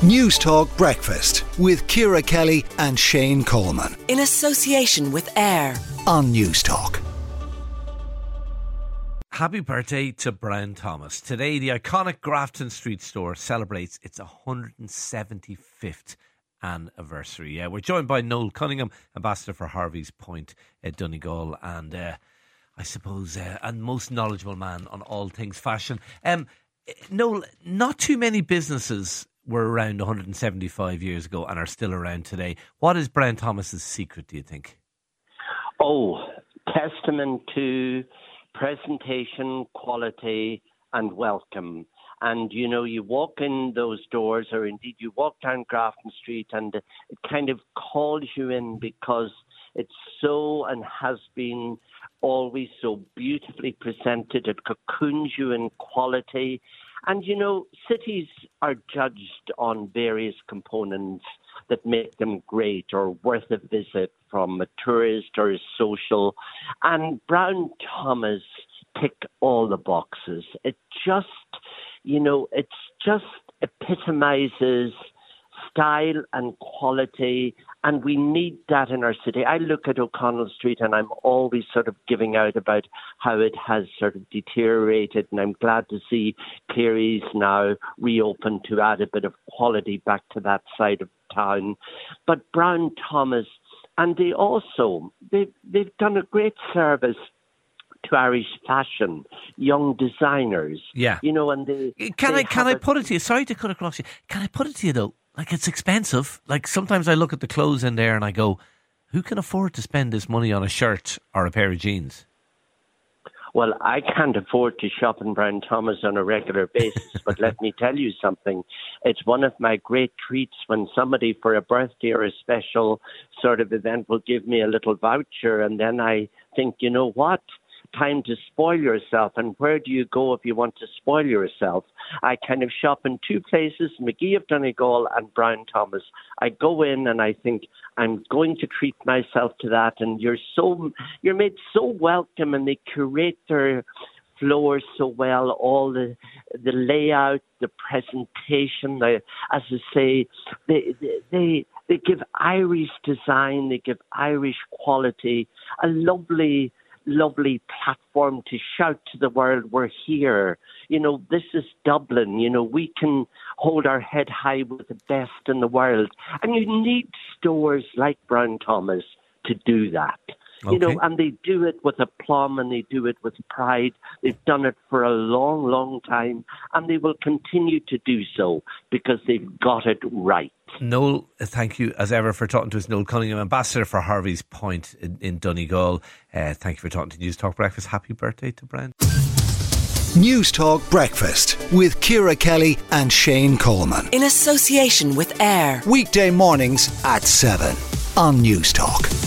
News Talk Breakfast with Ciara Kelly and Shane Coleman. In association with AIR On News Talk. Happy birthday to Brian Thomas. Today, the iconic Grafton Street store celebrates its 175th anniversary. We're joined by Noel Cunningham, Ambassador for Harvey's Point at Donegal, and I suppose a most knowledgeable man on all things fashion. Noel, not too many businesses were around 175 years ago and are still around today. What is Brian Thomas's secret, do you think? Oh, testament to presentation, quality and welcome. And, you know, you walk in those doors, or indeed you walk down Grafton Street, and it kind of calls you in because it's so and has been always so beautifully presented. It cocoons you in quality. And, you know, cities are judged on various components that make them great or worth a visit, from a tourist or a social. And Brian Thomas ticked all the boxes. It just, you know, it just epitomizes style and quality, and we need that in our city. I look at O'Connell Street and I'm always sort of giving out about how it has sort of deteriorated, and I'm glad to see Cleary's now reopened to add a bit of quality back to that side of town. But Brian Thomas, and they've done a great service to Irish fashion, young designers. Yeah. You know, and Can I put it to you? Sorry to cut across you. Can I put it to you though? Like, it's expensive. Like, sometimes I look at the clothes in there and I go, who can afford to spend this money on a shirt or a pair of jeans? Well, I can't afford to shop in Brian Thomas on a regular basis, but let me tell you something. It's one of my great treats when somebody for a birthday or a special sort of event will give me a little voucher, and then I think, you know what? Time to spoil yourself. And where do you go if you want to spoil yourself? I kind of shop in two places, Magee of Donegal and Brian Thomas. I go in and I think I'm going to treat myself to that, and you're made so welcome, and they curate their floors so well, all the layout, the presentation, as I say, they give Irish design, they give Irish quality, a lovely platform to shout to the world, we're here. You know, this is Dublin. You know, we can hold our head high with the best in the world. And you need stores like Brian Thomas to do that. Okay. You know, and they do it with aplomb and they do it with pride. They've done it for a long, long time, and they will continue to do so because they've got it right. Noel, thank you as ever for talking to us. Noel Cunningham, Ambassador for Harvey's Point in Donegal. Thank you for talking to News Talk Breakfast. Happy birthday to Brian. News Talk Breakfast with Ciara Kelly and Shane Coleman. in association with AIR. Weekday mornings at 7 on News Talk.